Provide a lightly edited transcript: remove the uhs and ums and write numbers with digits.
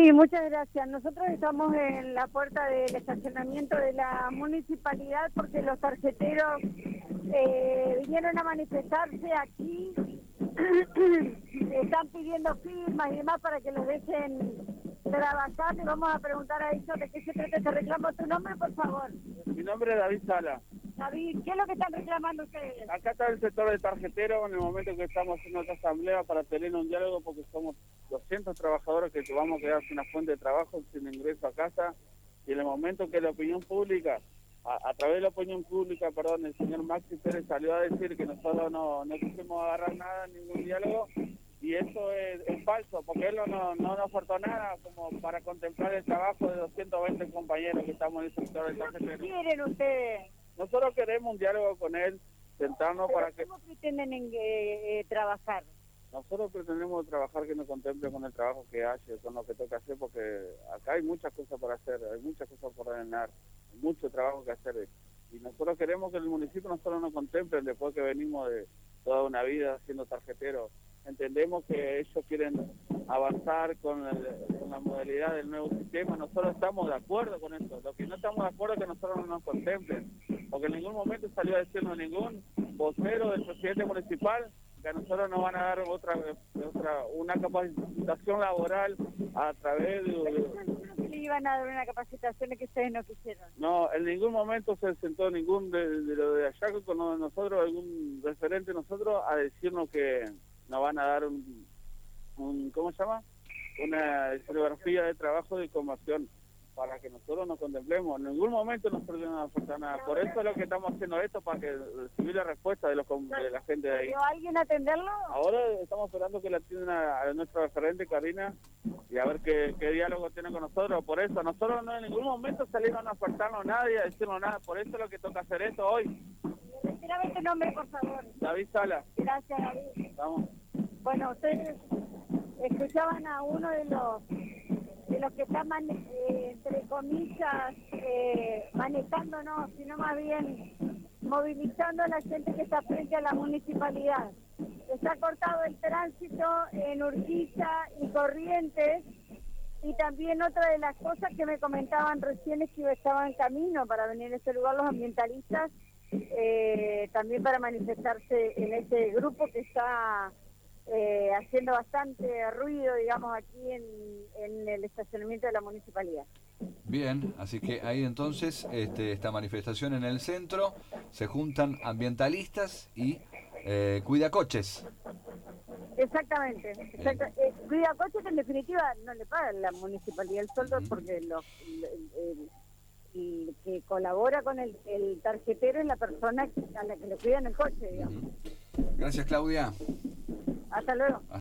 Sí, muchas gracias. Nosotros estamos en la puerta del estacionamiento de la municipalidad porque los tarjeteros vinieron a manifestarse aquí. Están pidiendo firmas y demás para que los dejen trabajar. Le vamos a preguntar a ellos de qué se trata este reclamo. ¿Tu nombre, por favor? Mi nombre es David Sala. David, ¿qué es lo que están reclamando ustedes? Acá está el sector de tarjetero en el momento que estamos haciendo esta asamblea para tener un diálogo porque somos 200 trabajadores que vamos a quedar sin una fuente de trabajo, sin ingreso a casa, y en el momento que la opinión pública, a través de la opinión pública, el señor Maxi Pérez salió a decir que nosotros no quisimos agarrar nada, ningún diálogo, y eso es falso, porque él no nos aportó nada como para contemplar el trabajo de 220 compañeros que estamos en el sector de tarjetero. ¿Qué quieren ustedes? Nosotros queremos un diálogo con él, sentarnos para que... ¿Cómo pretenden trabajar? Nosotros pretendemos trabajar que nos contemple con el trabajo que hace, con lo que toca hacer, porque acá hay muchas cosas para hacer, hay muchas cosas por ordenar, hay mucho trabajo que hacer. Y nosotros queremos que el municipio no solo nos contemple después que venimos de toda una vida siendo tarjeteros. Entendemos que ellos quieren avanzar con la modalidad del nuevo sistema. Nosotros estamos de acuerdo con eso. Lo que no estamos de acuerdo es que nosotros no nos contemplen, porque en ningún momento salió a decirnos ningún vocero del presidente municipal que a nosotros nos van a dar una capacitación laboral a través de... ¿Le iban a dar una capacitación que ustedes no quisieron? No, en ningún momento se sentó ningún de lo de allá con nosotros, algún referente de nosotros, a decirnos que nos van a dar un ¿cómo se llama? Una historiografía de trabajo de conversión para que nosotros nos contemplemos. En ningún momento nos perdieron aportar nada. Por eso es lo que estamos haciendo esto, para que recibir la respuesta de la gente de ahí. ¿Vio alguien atenderlo? Ahora estamos esperando que la atiendan a nuestra referente, Karina, y a ver qué diálogo tienen con nosotros. Por eso, nosotros no en ningún momento salieron a apartarnos nadie, a decirnos nada. Por eso es lo que toca hacer esto hoy. Retirame tu nombre, por favor. David Sala. Gracias, David. Vamos. Bueno, ustedes escuchaban a uno de los que están, entre comillas, manejándonos, sino más bien movilizando a la gente que está frente a la municipalidad. Está cortado el tránsito en Urquiza y Corrientes, y también otra de las cosas que me comentaban recién es que estaban en camino para venir a este lugar los ambientalistas, también para manifestarse en este grupo que está haciendo bastante ruido, digamos, aquí en el estacionamiento de la municipalidad. Bien, así que ahí entonces esta manifestación en el centro, se juntan ambientalistas y cuidacoches. Exactamente. Cuidacoches que en definitiva no le pagan la municipalidad el sueldo, porque el que colabora con el tarjetero es la persona a la que le cuidan el coche, digamos. Gracias, Claudia. Hasta luego.